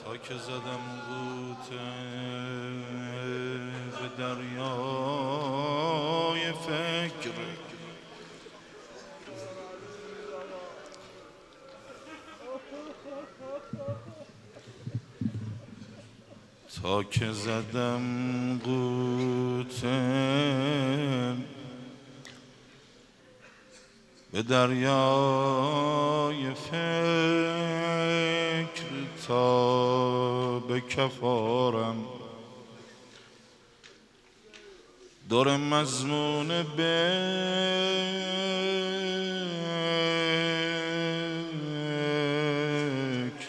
تا که زدم غوطه به دریای فکر، تا که زدم غوطه به دریای فکر، تا به کفارم دور مضمون بکر،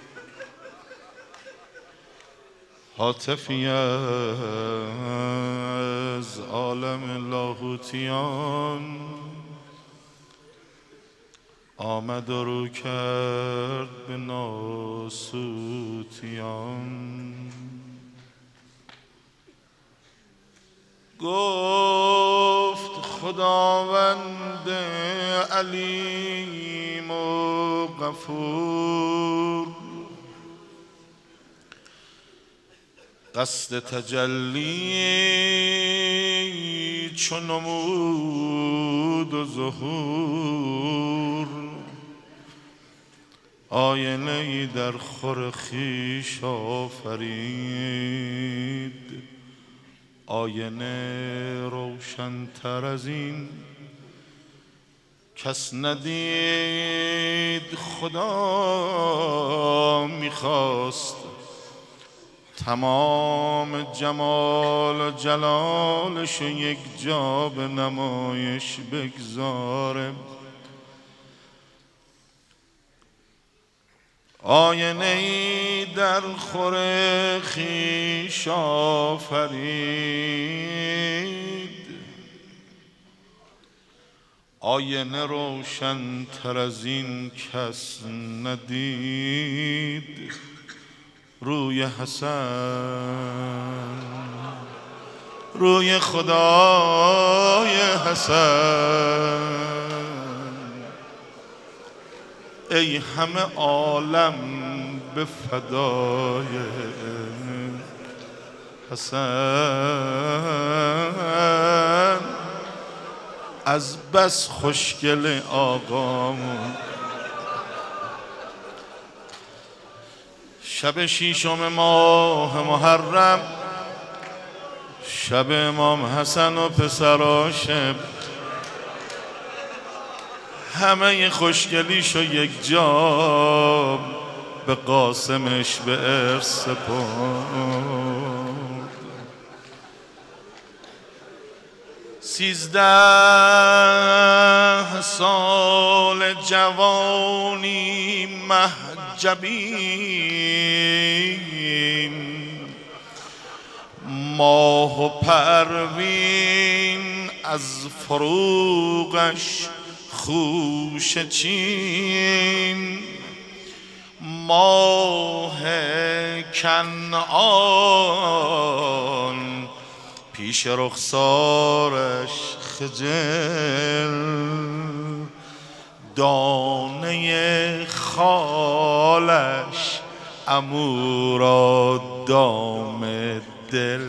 هاتفی از عالم لاهوتیان آمد و رو کرد به ناسوتیان. گفت خداوند علیم و غفور، قصد تجلی چو نمود و ظهور، آینه‌ای در خور خویش آفرید، آینه روشن‌تر از این کس ندید. خدا می‌خواست تمام جمال و جلالش یک جا به نمایش بگذاره، آینه‌ای در خور خویش آفرید، آینه روشن تر از این کس ندید. روی حسن، روی خدای حسن، ای همه عالم به فدای حسن. از بس خوشگل آقامون شب شیشم ماه محرم، شب امام حسن و پسراشه، همه خوشگلیشو یک جا به قاسمش به ارث سپرد. 13 سال جوانی محجبین، ماه و پروین از فروغش خوشه چین، ماه کنعان پیش رخسارش خجل، دانه خالش عمو را دام دل.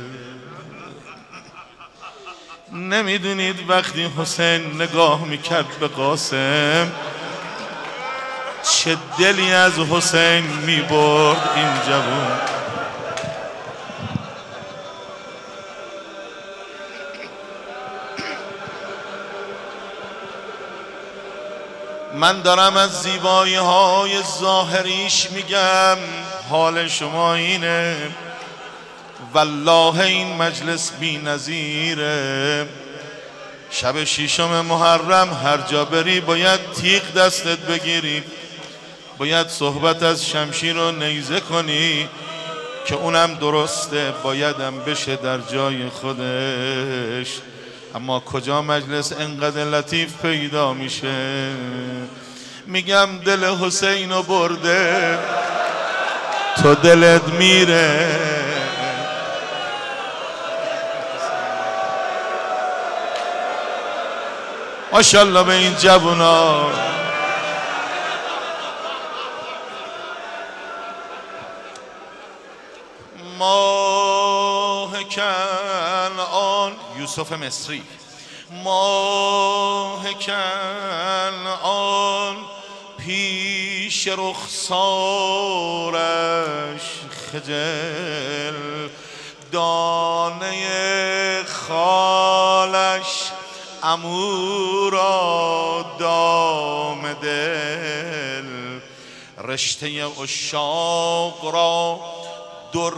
نمیدونید وقتی حسین نگاه میکرد به قاسم چه دلی از حسین میبرد این جوان. من دارم از زیبایی های ظاهریش میگم، حال شما اینه. والله این مجلس بی نظیره. شب شیشم محرم هر جا بری باید تیغ دستت بگیری، باید صحبت از شمشیر و نیزه کنی که اونم درسته، بایدم بشه در جای خودش. اما کجا مجلس انقدر لطیف پیدا میشه؟ میگم دل حسینو برده تو دلت میره. ماشاءالله به این جوونا. کنعان یوسف مصری ماه کنعان پیش رخسارش خجل دانه خالش عمو را دام دل رشته عشاق را در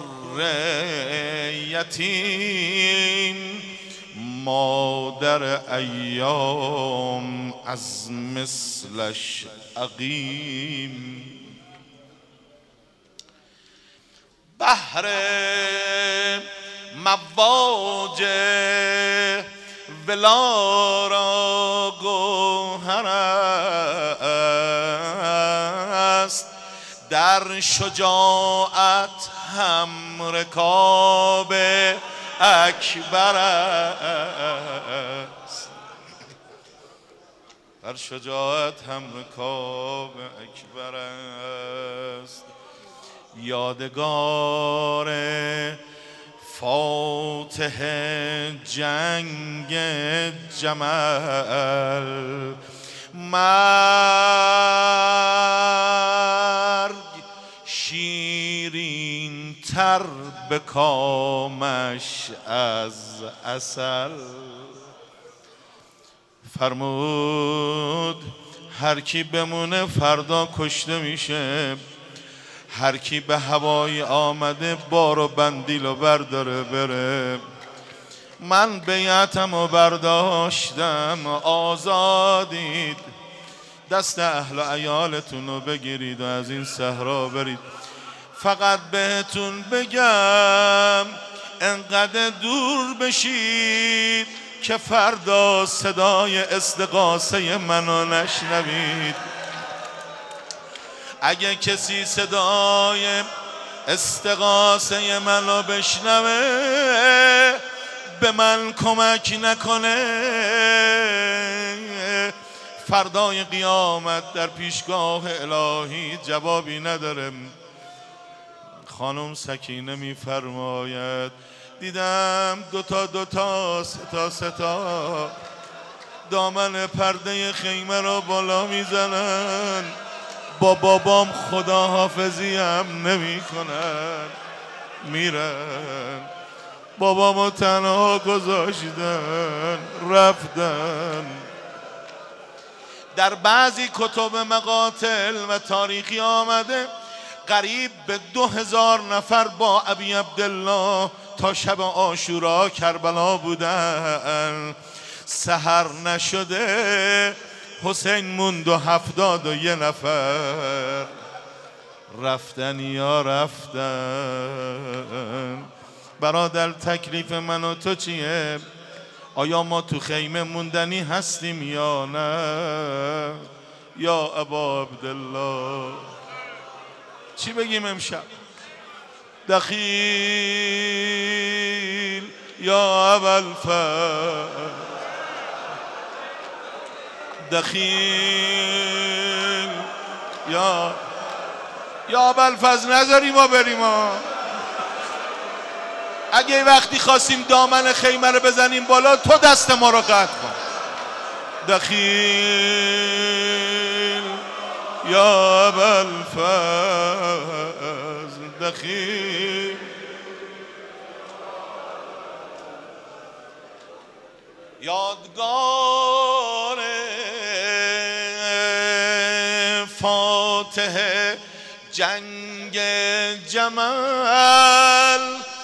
یتیم مادر ایام از مثلش عقیم بحر مواج ولا را گوهر است در شجاعت هم رکاب اکبر است در شجاعت هم رکاب اکبر است یادگار فاتح جنگ جمل مرگ شیرین تر به کامش از عسل فرمود هر کی بمونه فردا کشته میشه هر کی به هوای آمده بار و بندیل و برداره بره من بیعتم و برداشتم آزادید دست اهل و عیالتون رو بگیرید و از این صحرا برید فقط بهتون بگم انقدر دور بشید که فردا صدای استغاثه منو نشنوید اگه کسی صدای استغاثه منو بشنوه به من کمک نکنه فردای قیامت در پیشگاه الهی جوابی نداره خانم سکینه میفرماید دیدم دوتا سه تا دامن پرده خیمه رو بالا میزنن با بابام خداحافظی هم نمی کنن میرن بابامو تنها گذاشتن رفتن در بعضی کتب مقاتل و تاریخی آمده قریب به 2000 نفر با ابی عبدالله تا شب عاشورا کربلا بودن سحر نشده حسین موند و 71 نفر رفتن یا رفتن برادر تکلیف من و تو چیه؟ آیا ما تو خیمه موندنی هستیم یا نه؟ یا ابا عبدالله چی بگیم امشب؟ دخیل یا ابوالفضل دخیل یا ابوالفضل نذاری ما بریم اگه وقتی خواستیم دامن خیمه رو بزنیم بالا تو دست ما رو قطع کن دخیل یا ابوالفضل دخیل یادگار فاتح جنگ جمل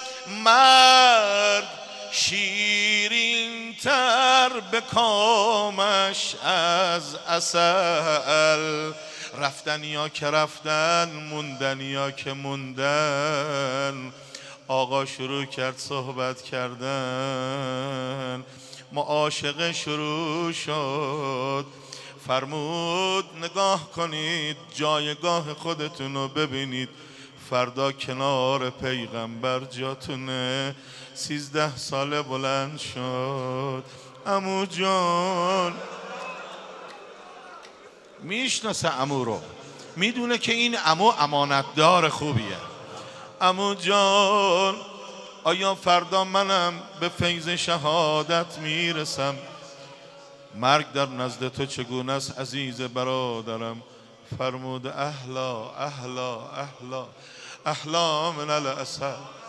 مرد شیرین تر به کامش از عسل رفتنیا که رفتن موندنیا که موندن آقا شروع کرد صحبت کردن معاشقه شروع شد فرمود نگاه کنید جایگاه خودتون رو ببینید فردا کنار پیغمبر جاتونه 13 ساله بلند شد عمو جان میشناسه عمو رو میدونه که این عمو امانتدار خوبیه عمو جان آیا فردا منم به فیض شهادت میرسم؟ مرگ در نزد تو چگونه است عزیز برادرم؟ فرمود احلا احلا احلا احلا من العسل،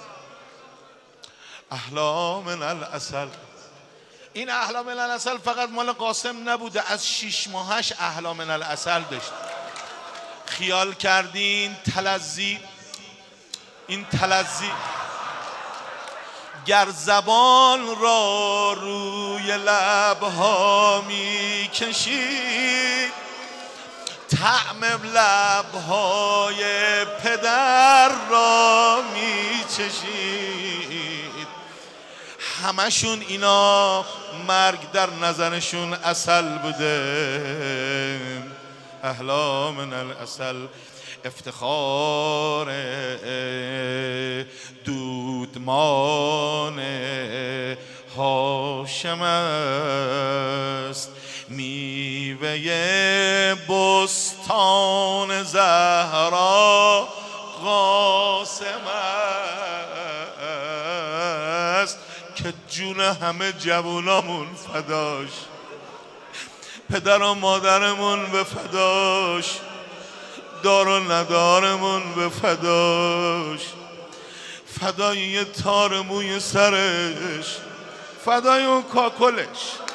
احلا من العسل. این احلا من العسل فقط مال قاسم نبوده، از 6 ماهش احلا من العسل داشت. خیال کردین تلذی، این تلذی گر زبان را روی لبها می کشید، طعم لبهای پدر را می چشید. همشون اینا مرگ در نظرشون عسل بوده. احلا من العسل. افتخار دودمان هاشم است، میوه بستان زهرا قاسم است، که جون همه جوونامون فداش، پدر و مادرمون به فداش، دار و ندارمون به فداش، فدای یه تار موی سرش، فدای اون کاکلش.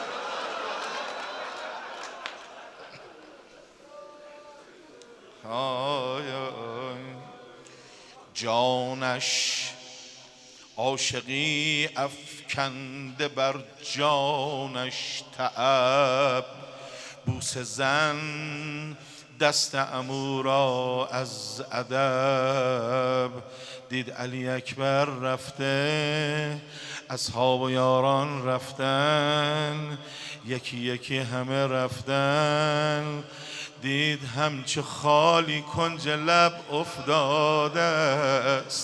جانش عاشقی افکنده بر جانش تعب، بوسه زن دست عمو را از ادب. دید علی اکبر رفته، اصحاب و یاران رفتن، یکی یکی همه رفتن. دید همچه خالی کنج لب افتاده است،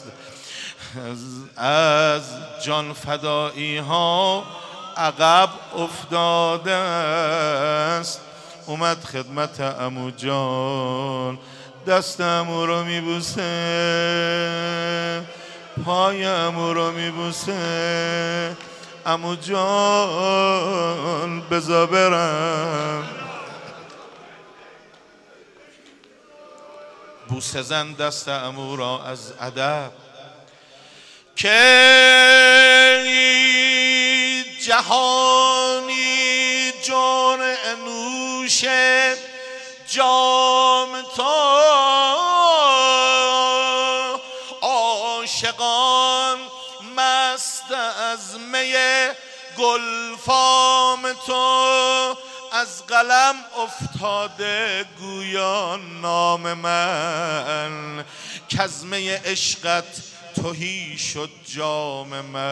از جان فدایی ها عقب افتاده است. اومد خدمت عمو جان، دست عمو رو میبوسه، پای عمو رو میبوسه. عمو جان بذار برم. بوسه زن دست عمو را از ادب، که جهانی جان نوش جام تو، عاشقان مست از می گلفام تو. از قلم افتاده گویا نام من، کزمه عشقت تهی شد جام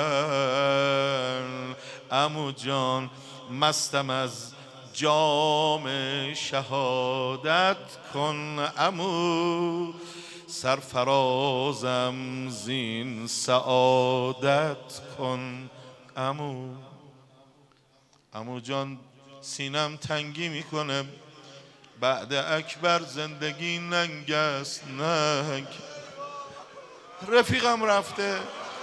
من. عمو جان مستم از جام شهادت کن، عمو سرفرازم زین سعادت کن. عمو جان سینم تنگی میکنه، بعد اکبر زندگی ننگ است ننگ. رفیقم رفته،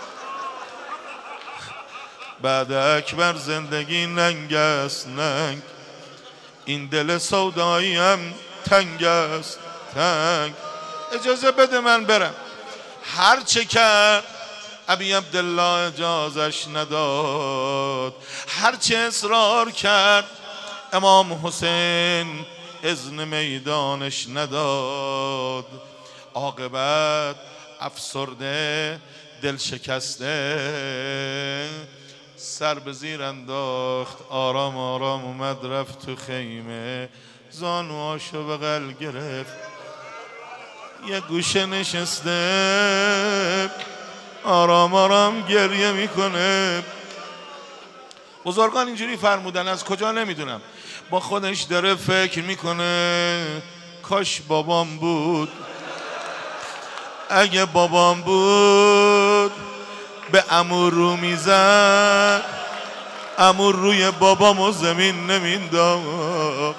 بعد اکبر زندگی ننگ است ننگ. این دل سودایی هم تنگ است تنگ. اجازه بده من برم. هر چه کرد ابی عبدالله اجازش نداد، هر چه اصرار کرد امام حسین اذن میدانش نداد. عاقبت افسرده دل شکسته، سر به زیر انداخت، آرام آرام اومد رفت تو خیمه. زانوهاشو بغل گرفت، یه گوشه نشسته، آرام آرام گریه میکنه. بزرگان اینجوری فرمودن، از کجا نمیدونم. با خودش داره فکر میکنه کاش بابام بود، اگه بابام بود به عمو رو میزد، عمو روی بابامو زمین نمینداخت.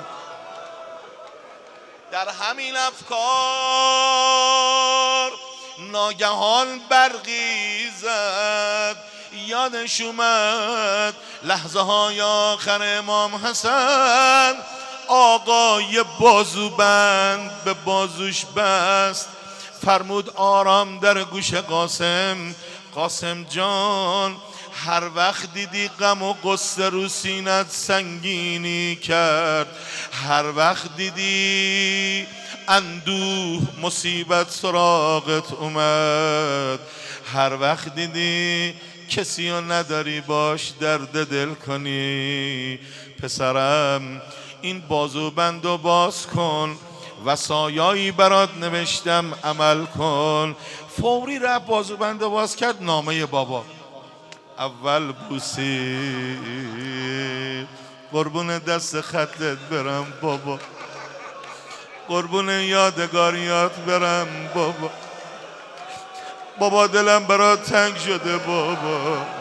در همین افکار ناگهان برقی زد، یادش اومد لحظه های آخر امام حسن. آقای بازوبند به بازوش بست، فرمود آرام در گوش قاسم. قاسم جان، هر وقت دیدی غم و غصه رو سینت سنگینی کرد، هر وقت دیدی اندوه مصیبت سراغت اومد، هر وقت دیدی کسی رو نداری باش درد دل کنی، پسرم این بازوبند رو باز کن، وصایایی برات نوشتم عمل کن. فوری رفت بازوبند رو باز کرد، نامه بابا. اول بوسی، قربون دست خطت برم بابا، قربون یادگاریات برم بابا، بابا دلم برات تنگ شده بابا،